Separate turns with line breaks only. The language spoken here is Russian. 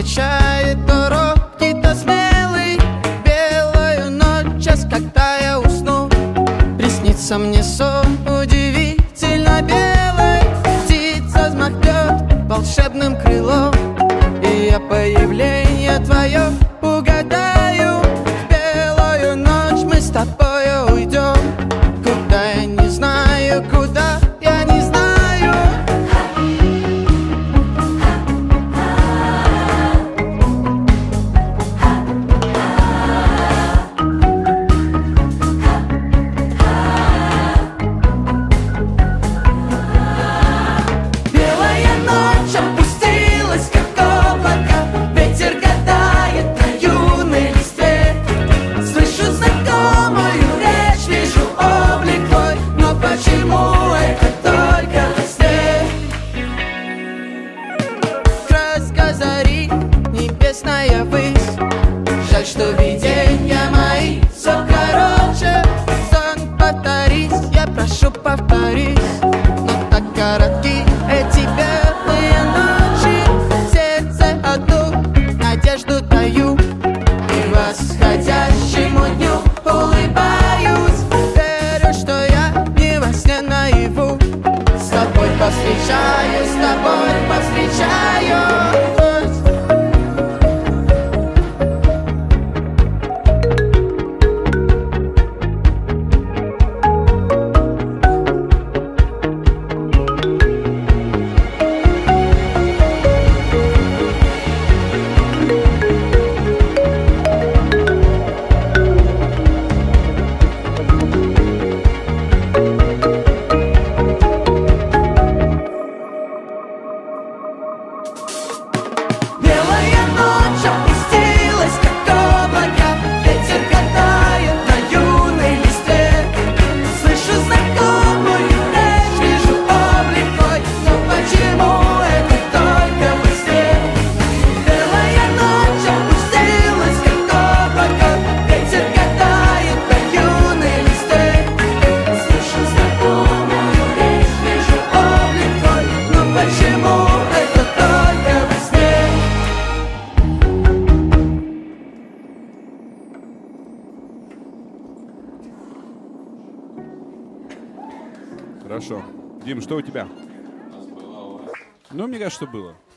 встречает то робкий, то смелый. Белую ночь, час, когда я усну, приснится мне сон удивительно белый. Птица взмахнет волшебным крылом, и я появление твое угадаю. В белую ночь мы с тобою уйдем, куда я не знаю, куда я не знаю. Белая ночь опустилась, как облако, ветер гадает на юной листве. Слышу знакомую речь, вижу облик твой, но почему это только во сне? Краска зари, небесная высь, жаль, что видения мои все короче. Сон, повторись, я прошу, повторись, но так коротки эти белые ночи. В сердце одну надежду даю, и восходящему дню улыбаюсь. Верю, что я не во сне наяву, с тобой повстречаюсь, с тобой повстречаюсь. Белая ночь опустилась, как облако, ветер гадает на юной листве. Слышу знакомую речь, вижу облик твой, но почему это только во сне? Белая ночь опустилась, как облако, ветер гадает на юной листве. Слышу знакомую речь, вижу облик твой, но почему это только во сне?
Хорошо. Дим, что у тебя? Ну, мне кажется, что было.